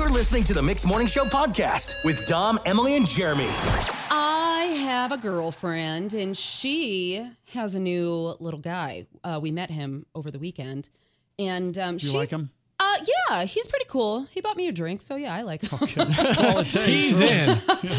You're listening to the Mixed Morning Show podcast with Dom, Emily, and Jeremy. I have a girlfriend, and she has a new little guy. We met him over the weekend, and you like him? Yeah, he's pretty cool. He bought me a drink, so yeah, I like him. Okay, that's all it takes. He's in.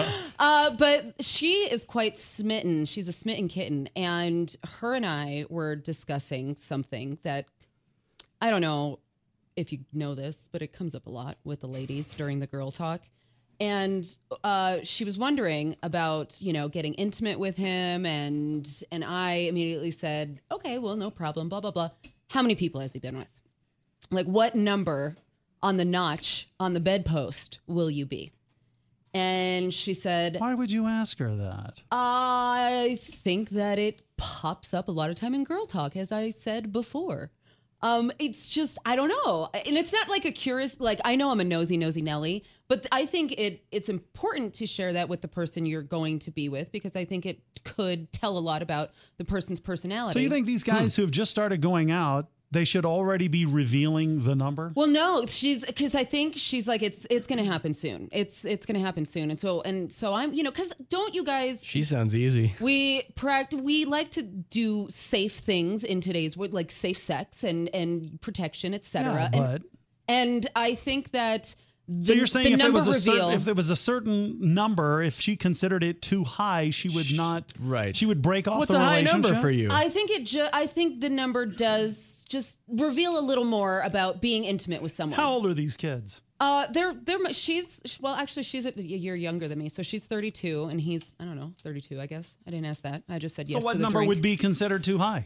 But she is quite smitten. She's a smitten kitten, and her and I were discussing something that I don't know if you know this, but it comes up a lot with the ladies during the girl talk. And she was wondering about, getting intimate with him. And I immediately said, okay, well, no problem, blah, blah, blah. How many people has he been with? Like, what number on the notch on the bedpost will you be? And she said, why would you ask her that? I think that it pops up a lot of time in girl talk, as I said before. It's just, I don't know. And it's not like a curious, like, I know I'm a nosy Nelly, but I think it's important to share that with the person you're going to be with, because I think it could tell a lot about the person's personality. So you think these guys who have just started going out, they should already be revealing the number? Well, no, because I think she's like, it's going to happen soon. It's going to happen soon. And so I'm, because don't you guys? She sounds easy. We like to do safe things in today's world, like safe sex and protection, etc. Yeah, and I think that. So you're saying if it was a certain number, if she considered it too high, she would not. Right. She would break off What's the a high relationship? number for you? I think I think the number does just reveal a little more about being intimate with someone. How old are these kids? She's a year younger than me, so she's 32 and he's, I don't know, 32, I guess. I didn't ask that. I just said yes to the drink. So what number would be considered too high?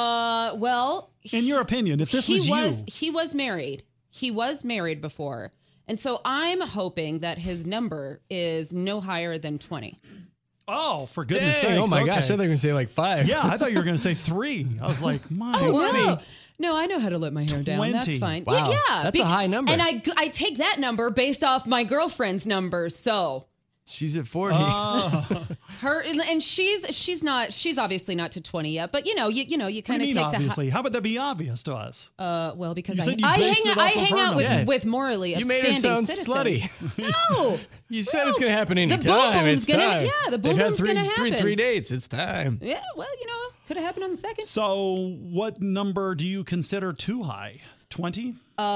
Well, in your opinion, if this was you. He was married. He was married before. And so I'm hoping that his number is no higher than 20. Oh, for goodness Dang, sakes. Oh my okay. gosh, I thought they were going to say like 5. Yeah, I thought you were going to say 3. I was like, my. No, I know how to let my hair down. That's fine. Wow. Yeah. That's a high number. And I take that number based off my girlfriend's number. So she's at 40. She's obviously not to 20 yet, but you kind of take obviously. How would that be obvious to us? Well, because I hang out with morally you made upstanding her sound citizens. Slutty. No. You said it's going to happen any The time. boom-boom's It's time. the They've had boom-boom's gonna happen. three dates. It's time. Yeah, well, could have happened on the second. So what number do you consider too high? 20?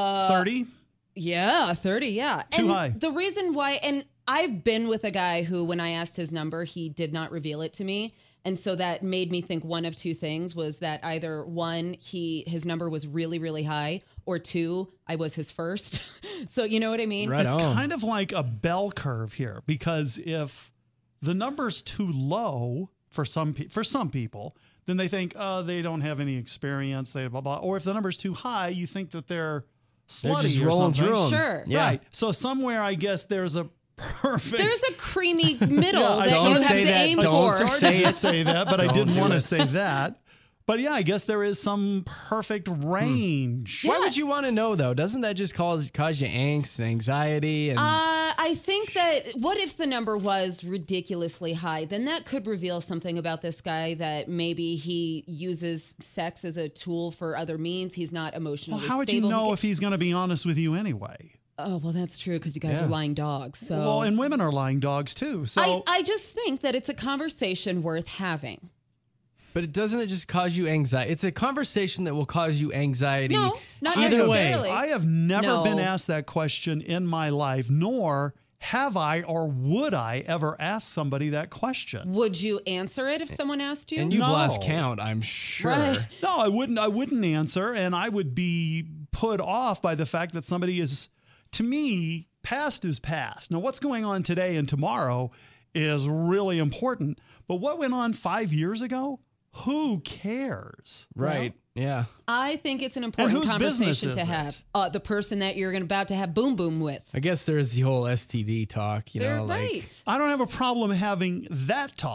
30? Yeah, 30, yeah. Too high. The reason why, and I've been with a guy who, when I asked his number, he did not reveal it to me. And so that made me think one of two things was that either one, his number was really, really high, or two, I was his first. So you know what I mean? Right it's on. kind of like a bell curve here, because if the number's too low for some people, then they think, oh, they don't have any experience, they blah, blah. Or if the number's too high, you think that they're slutty just or rolling something. through 'em. Sure. Yeah. Right. So somewhere, I guess there's a perfect. There's a creamy middle Yeah, that you have to aim Don't for. say that, but I Don't didn't do want to it. say that. But yeah, I guess there is some perfect range. Why would you want to know, though? Doesn't that just cause you angst and anxiety? And I think that what if the number was ridiculously high? Then that could reveal something about this guy, that maybe he uses sex as a tool for other means. He's not emotionally Well, how would stable. you know if he's going to be honest with you anyway? Oh, well, that's true, because you guys are lying dogs. So Well, and women are lying dogs too. So I just think that it's a conversation worth having. But doesn't it just cause you anxiety? It's a conversation that will cause you anxiety. No, not either way. necessarily. I have never No. been asked that question in my life, nor have I or would I ever ask somebody that question. Would you answer it if someone asked you? And you've No. lost count, I'm sure. Right. No, I wouldn't answer, and I would be put off by the fact that somebody is, to me, past is past. Now, what's going on today and tomorrow is really important. But what went on 5 years ago? Who cares? Right. Yeah. I think it's an important whose business conversation to is have. The person that you're about to have boom boom with. I guess there's the whole STD talk, They're know, right. like I don't have a problem having that talk,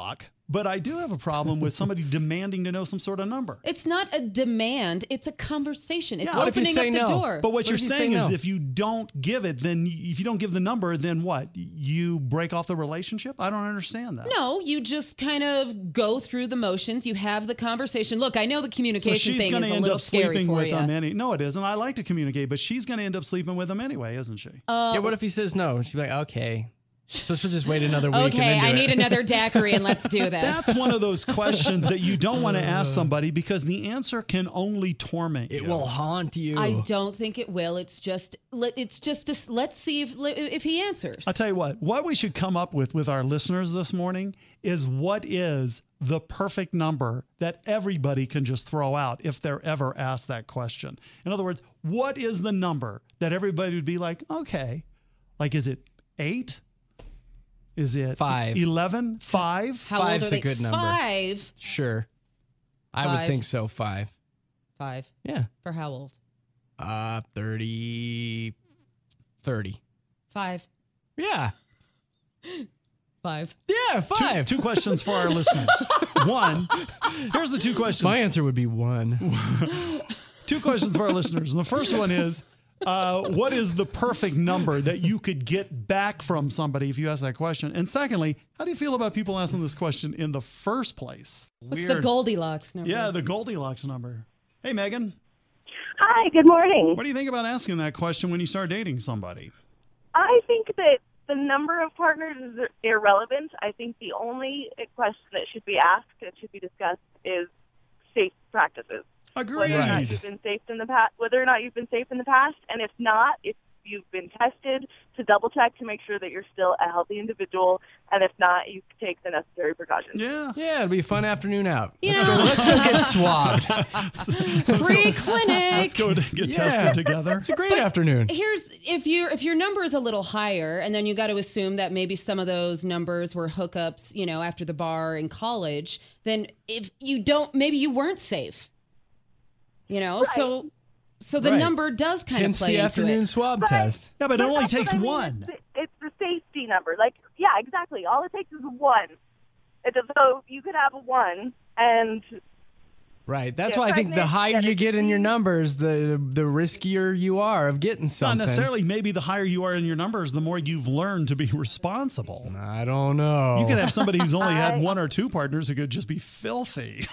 But I do have a problem with somebody demanding to know some sort of number. It's not a demand. It's a conversation. It's Yeah. What if you opening say up the no? door. But what you're if you say saying is no? if you don't give it, then if you don't give the number, then what? You break off the relationship? I don't understand that. No, you just kind of go through the motions. You have the conversation. Look, I know the So communication she's thing going is to a end little up scary sleeping for with you. him. No, it isn't. I like to communicate, but she's going to end up sleeping with him anyway, isn't she? Yeah, what if he says no? She'd be like, okay. So she'll just wait another week. Okay, and then I do need it. another daiquiri and let's do this. That's one of those questions that you don't want to ask somebody because the answer can only torment you. It will haunt you. I don't think it will. It's just let's see if he answers. I'll tell you what we should come up with our listeners this morning is what is the perfect number that everybody can just throw out if they're ever asked that question. In other words, what is the number that everybody would be like, okay, like, is it 8? Is it 5? 11? 5? How old Five's are a they? good number. 5. Sure. I would 5. think so. 5. 5. Yeah. For how old? 30. 5. Yeah. 5. Yeah, 5. Two questions for our listeners. One, here's the two questions. My answer would be 1. Two questions for our listeners. And the first one is, what is the perfect number that you could get back from somebody if you ask that question? And secondly, how do you feel about people asking this question in the first place? What's the Goldilocks number? Yeah, the Goldilocks number. Hey, Megan. Hi, good morning. What do you think about asking that question when you start dating somebody? I think that the number of partners is irrelevant. I think the only question that should be asked, that should be discussed, is safe practices. Agreed. Whether or not you've been safe in the past, and if not, if you've been tested, to double check to make sure that you're still a healthy individual, and if not, you take the necessary precautions. Yeah. Yeah, it'll be a fun afternoon out. Yeah. Let's go get swabbed. Free clinic. Let's go get tested together. It's a great afternoon. Here's if your number is a little higher, and then you got to assume that maybe some of those numbers were hookups, after the bar in college. Then if you don't, maybe you weren't safe. So the Right. number does kind Hence of play the into afternoon it. swab test. Yeah, but it only that's what takes I mean. one. It's the safety number. Yeah, exactly. All it takes is 1. So you could have a 1, and Right. That's Get why I think the pregnant, higher get you a get in your disease. numbers, the riskier you are of getting Not something. necessarily. Maybe the higher you are in your numbers, the more you've learned to be responsible. I don't know. You could have somebody who's only had 1 or 2 partners who could just be filthy.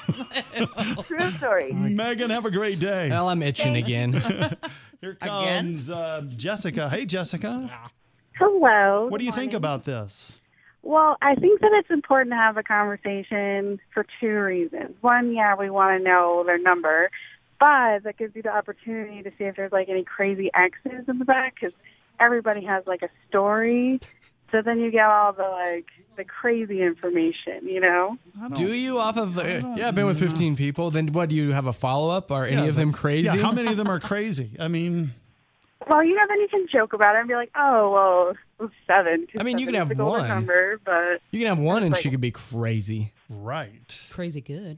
true story. Megan, have a great day. Well, I'm itching again. Here comes Jessica. Hey, Jessica. Hello. What do you Good think morning. about this? Well, I think that it's important to have a conversation for 2 reasons. One, yeah, we want to know their number, but that gives you the opportunity to see if there's any crazy exes in the back, because everybody has a story. So then you get all the crazy information, I don't- Do you off of I've been with 15 people. Then what, do you have a follow-up? Are any Yeah, of them like- crazy? Yeah, how many of them are crazy? I mean, Well, then you can joke about it and be like, oh, well, it was 7. I mean, you can 7 is have the golden one. number, but You can have one and Like- she could be crazy. right. Crazy good.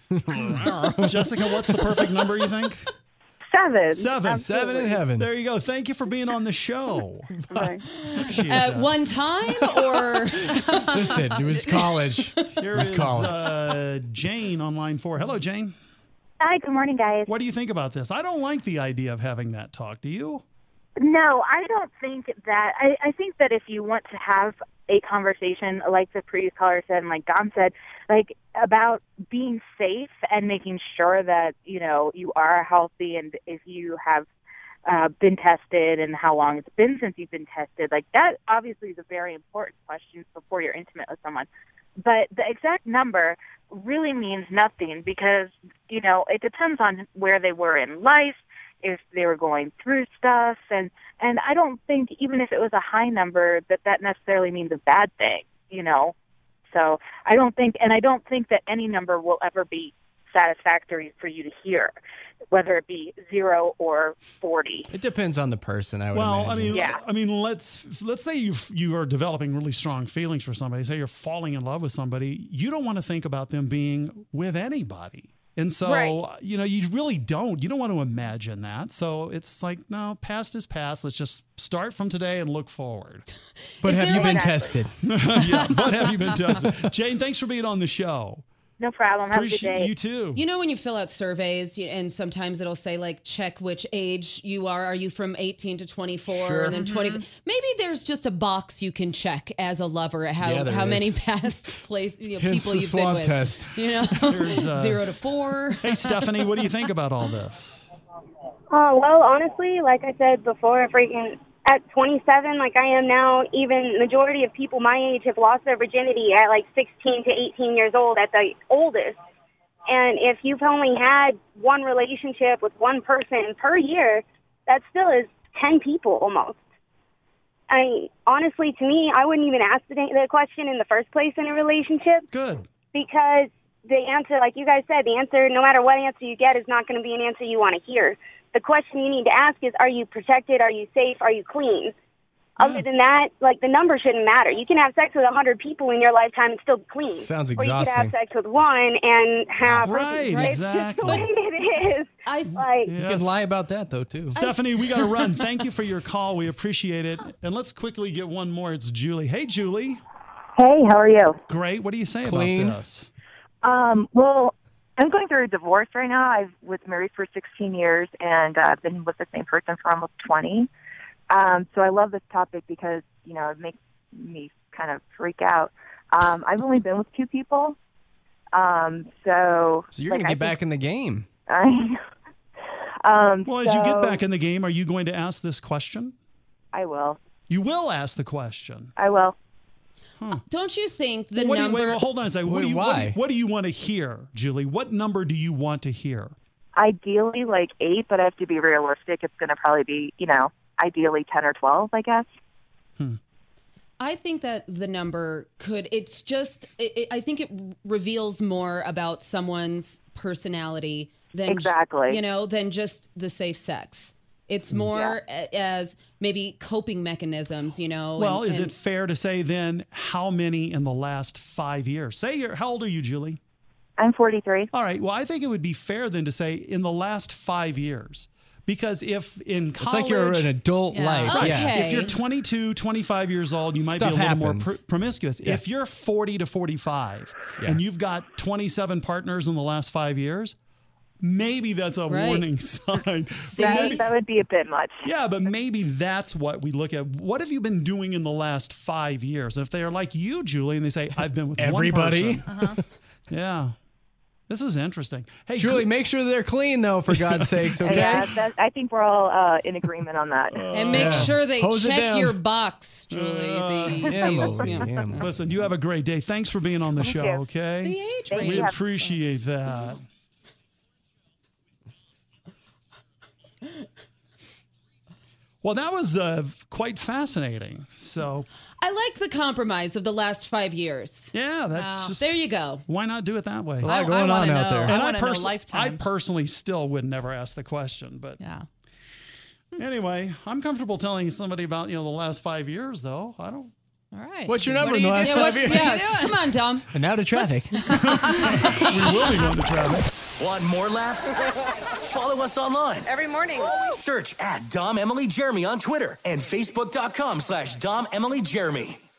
Jessica, what's the perfect number you think? 7. 7. 7 in heaven. There you go. Thank you for being on the show. Okay. Appreciate At that. one time, or Listen, it was college. Here Let's is call it. Jane on line 4. Hello, Jane. Hi, good morning, guys. What do you think about this? I don't like the idea of having that talk. Do you? No, I don't think that. I think that if you want to have a conversation, like the previous caller said, and like Dom said, about being safe and making sure that, you are healthy, and if you have been tested and how long it's been since you've been tested, that obviously is a very important question before you're intimate with someone. But the exact number really means nothing because, it depends on where they were in life, if they were going through stuff. And I don't think, even if it was a high number, that necessarily means a bad thing, So I don't think that any number will ever be satisfactory for you to hear, whether it be 0 or 40. It depends on the person, I would Well, imagine. I mean, let's say you are developing really strong feelings for somebody. Say you're falling in love with somebody. You don't want to think about them being with anybody. And so, Right. You really don't. You don't want to imagine that. So it's like, no, past is past. Let's just start from today and look forward. But Is have there you been like- tested? Yeah, but have you been tested? Jane, thanks for being on the show. No problem. Have a good Appreciate day. you too. You know, when you fill out surveys and sometimes it'll say like, check which age you are. Are you from 18 to 24 Sure. and then 20? Maybe there's just a box you can check as a lover at Yeah, there how is. many past Hence people the you've been swab with. test. You know, There's, 0 to 4. Hey, Stephanie, what do you think about all this? Oh, well, honestly, like I said before, freaking at 27, like I am now, even majority of people my age have lost their virginity at like 16 to 18 years old at the oldest. And if you've only had one relationship with one person per year, that still is 10 people almost. Honestly, to me, I wouldn't even ask the question in the first place in a relationship. Good. Because the answer, like you guys said, the answer, no matter what answer you get, is not going to be an answer you want to hear. The question you need to ask is, are you protected? Are you safe? Are you clean? Other than that, like, the number shouldn't matter. You can have sex with 100 people in your lifetime and still be clean. Sounds Or you could exhausting. have sex with one and have... Right, It's just the exactly. way it is. Like, You Yes. can lie about that, though, too. Stephanie, we got to run. Thank you for your call. We appreciate it. And let's quickly get one more. It's Julie. Hey, Julie. Hey, how are you? Great. What do you say Clean. about this? Well, I'm going through a divorce right now. I was married for 16 years, and I've been with the same person for almost 20. So I love this topic because, it makes me kind of freak out. I've only been with 2 people. So you're going to get back in the game. Well, as you get back in the game, are you going to ask this question? I will. You will ask the question. I will. Don't you think the What do you- number... wait, hold on a second. Wait, why? What do you want to hear, Julie? What number do you want to hear? Ideally, like 8, but I have to be realistic. It's going to probably be, ideally 10 or 12, I guess. I think that the number could, it's just, I think it reveals more about someone's personality than, Exactly. than just the safe sex. It's more as maybe coping mechanisms, Well, is it fair to say then how many in the last 5 years? How old are you, Julie? I'm 43. All right. Well, I think it would be fair then to say in the last 5 years. Because if in college... It's like you're an adult life. Okay. Yeah. If you're 22, 25 years old, you might Stuff be a little happens. more promiscuous. Yeah. If you're 40 to 45 Yeah. and you've got 27 partners in the last 5 years, maybe that's a Right. warning sign. See? That would be a bit much. Yeah, but maybe that's what we look at. What have you been doing in the last 5 years? And if they are like you, Julie, and they say, I've been with Everybody. one person. Yeah. This is interesting. Hey, Julie, make sure they're clean, though, for God's sakes, okay? Yeah, I think we're all in agreement on that. And make sure they Hose it check down. your box, Julie. Emily, Yeah. Emily. listen, you have a great day. Thanks for being on the show, you. okay? The age Thank range. We appreciate that. Well, that was quite fascinating. So, I like the compromise of the last 5 years. yeah, that's just... There you go. Why not do it that way? A lot I going on wanna out know. there. I And want to know I lifetime. personally still would never ask the question. But Yeah. anyway, I'm comfortable telling somebody about, the last 5 years, though. I don't... All right. What's your number What in do the you last do? 5 What's- years? Yeah, come on, Dom. And now to traffic. We will be going to traffic. Want more laughs? Follow us online. Every morning. Search at Dom Emily Jeremy on Twitter and Facebook.com/Dom Emily Jeremy.